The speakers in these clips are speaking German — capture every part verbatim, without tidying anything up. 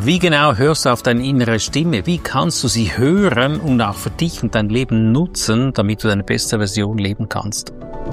Wie genau hörst du auf deine innere Stimme? Wie kannst du sie hören und auch für dich und dein Leben nutzen, damit du deine beste Version leben kannst?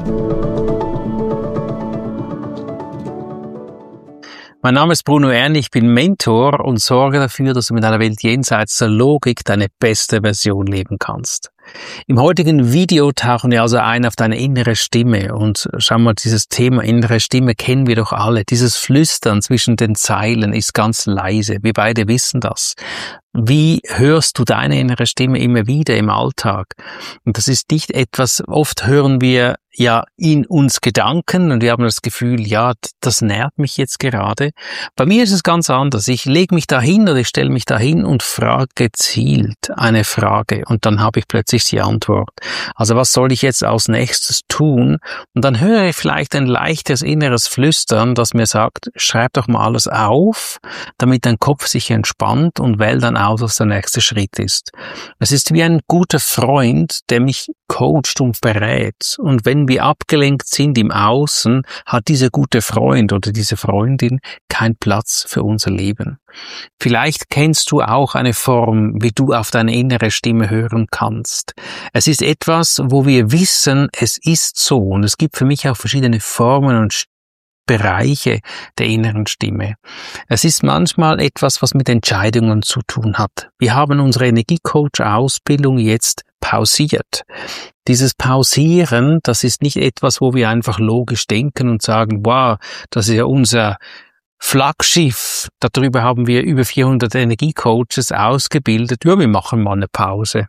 Mein Name ist Bruno Erni, ich bin Mentor und sorge dafür, dass du mit einer Welt jenseits der Logik deine beste Version leben kannst. Im heutigen Video tauchen wir also ein auf deine innere Stimme und schau mal, dieses Thema innere Stimme kennen wir doch alle. Dieses Flüstern zwischen den Zeilen ist ganz leise, wir beide wissen das. Wie hörst du deine innere Stimme immer wieder im Alltag? Und das ist nicht etwas, oft hören wir ja in uns Gedanken und wir haben das Gefühl, ja, das nährt mich jetzt gerade. Bei mir ist es ganz anders. Ich lege mich dahin oder ich stelle mich dahin und frage gezielt eine Frage und dann habe ich plötzlich die Antwort. Also was soll ich jetzt als nächstes tun? Und dann höre ich vielleicht ein leichtes inneres Flüstern, das mir sagt, schreib doch mal alles auf, damit dein Kopf sich entspannt und wähl dann aus, was der nächste Schritt ist. Es ist wie ein guter Freund, der mich coacht und berät. Und wenn wir abgelenkt sind im Außen, hat dieser gute Freund oder diese Freundin keinen Platz für unser Leben. Vielleicht kennst du auch eine Form, wie du auf deine innere Stimme hören kannst. Es ist etwas, wo wir wissen, es ist so. Und es gibt für mich auch verschiedene Formen und Bereiche der inneren Stimme. Es ist manchmal etwas, was mit Entscheidungen zu tun hat. Wir haben unsere Energiecoach-Ausbildung jetzt pausiert. Dieses Pausieren, das ist nicht etwas, wo wir einfach logisch denken und sagen, wow, das ist ja unser Flaggschiff. Darüber haben wir über vierhundert Energiecoaches ausgebildet. Ja, wir machen mal eine Pause.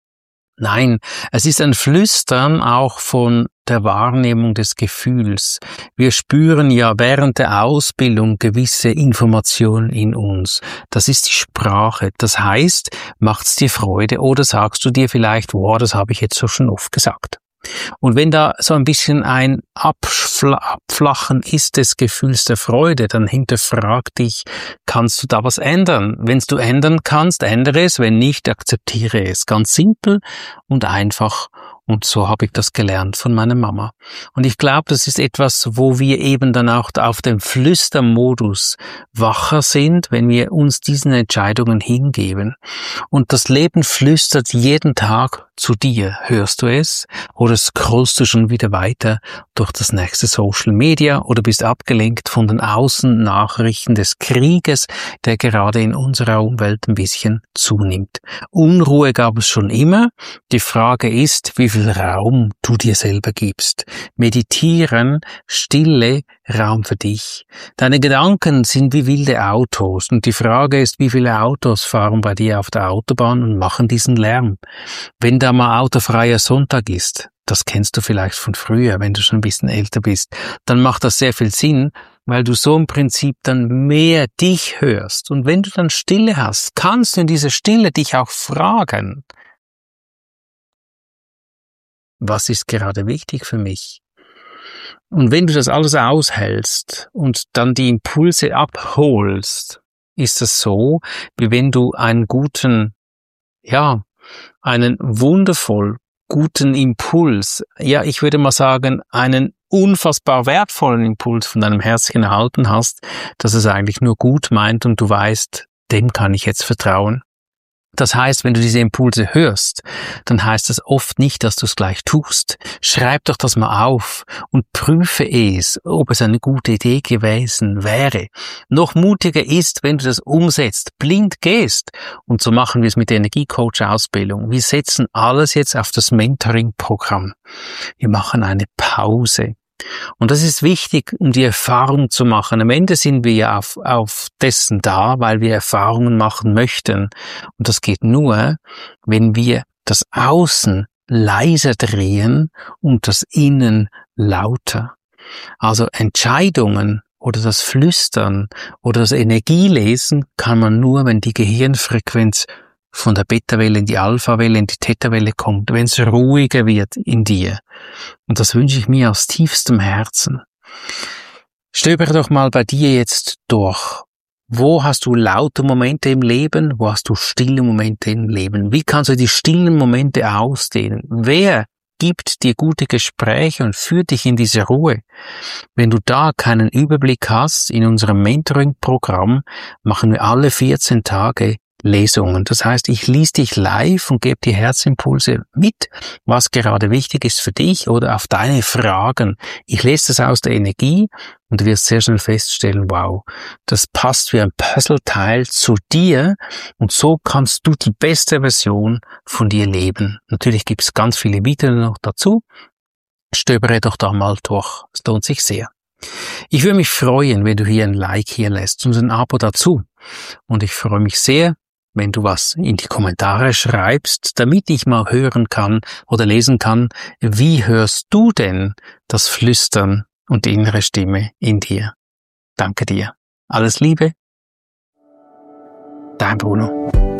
Nein, es ist ein Flüstern auch von der Wahrnehmung des Gefühls. Wir spüren ja während der Ausbildung gewisse Informationen in uns. Das ist die Sprache. Das heißt, macht's dir Freude oder sagst du dir vielleicht, wow, das habe ich jetzt so schon oft gesagt. Und wenn da so ein bisschen ein Abflachen ist des Gefühls der Freude, dann hinterfrag dich, kannst du da was ändern? Wenn du ändern kannst, ändere es, wenn nicht, akzeptiere es. Ganz simpel und einfach. Und so habe ich das gelernt von meiner Mama. Und ich glaube, das ist etwas, wo wir eben dann auch auf dem Flüstermodus wacher sind, wenn wir uns diesen Entscheidungen hingeben. Und das Leben flüstert jeden Tag zu dir. Hörst du es? Oder scrollst du schon wieder weiter durch das nächste Social Media oder bist abgelenkt von den Außennachrichten des Krieges, der gerade in unserer Umwelt ein bisschen zunimmt. Unruhe gab es schon immer. Die Frage ist, wie viel Raum du dir selber gibst. Meditieren, Stille, Raum für dich. Deine Gedanken sind wie wilde Autos und die Frage ist, wie viele Autos fahren bei dir auf der Autobahn und machen diesen Lärm. Wenn da mal autofreier Sonntag ist, das kennst du vielleicht von früher, wenn du schon ein bisschen älter bist, dann macht das sehr viel Sinn, weil du so im Prinzip dann mehr dich hörst. Und wenn du dann Stille hast, kannst du in dieser Stille dich auch fragen, was ist gerade wichtig für mich? Und wenn du das alles aushältst und dann die Impulse abholst, ist es so, wie wenn du einen guten, ja, einen wundervoll guten Impuls, ja, ich würde mal sagen, einen unfassbar wertvollen Impuls von deinem Herzen erhalten hast, dass es eigentlich nur gut meint und du weißt, dem kann ich jetzt vertrauen. Das heißt, wenn du diese Impulse hörst, dann heißt das oft nicht, dass du es gleich tust. Schreib doch das mal auf und prüfe es, ob es eine gute Idee gewesen wäre. Noch mutiger ist, wenn du das umsetzt, blind gehst. Und so machen wir es mit der Energiecoach-Ausbildung. Wir setzen alles jetzt auf das Mentoring-Programm. Wir machen eine Pause. Und das ist wichtig, um die Erfahrung zu machen. Am Ende sind wir ja auf, auf dessen da, weil wir Erfahrungen machen möchten. Und das geht nur, wenn wir das Außen leiser drehen und das Innen lauter. Also Entscheidungen oder das Flüstern oder das Energielesen kann man nur, wenn die Gehirnfrequenz von der Beta-Welle in die Alpha-Welle, in die Theta-Welle kommt, wenn es ruhiger wird in dir. Und das wünsche ich mir aus tiefstem Herzen. Stöbere doch mal bei dir jetzt durch. Wo hast du laute Momente im Leben? Wo hast du stille Momente im Leben? Wie kannst du die stillen Momente ausdehnen? Wer gibt dir gute Gespräche und führt dich in diese Ruhe. Wenn du da keinen Überblick hast, in unserem Mentoring-Programm machen wir alle vierzehn Tage Lesungen. Das heißt, ich lese dich live und gebe dir Herzimpulse mit, was gerade wichtig ist für dich oder auf deine Fragen. Ich lese das aus der Energie und du wirst sehr schnell feststellen, wow, das passt wie ein Puzzleteil zu dir und so kannst du die beste Version von dir leben. Natürlich gibt es ganz viele Videos noch dazu. Stöbere doch da mal durch. Es lohnt sich sehr. Ich würde mich freuen, wenn du hier ein Like hier lässt und ein Abo dazu. Und ich freue mich sehr, wenn du was in die Kommentare schreibst, damit ich mal hören kann oder lesen kann, wie hörst du denn das Flüstern und die innere Stimme in dir? Danke dir. Alles Liebe. Dein Bruno.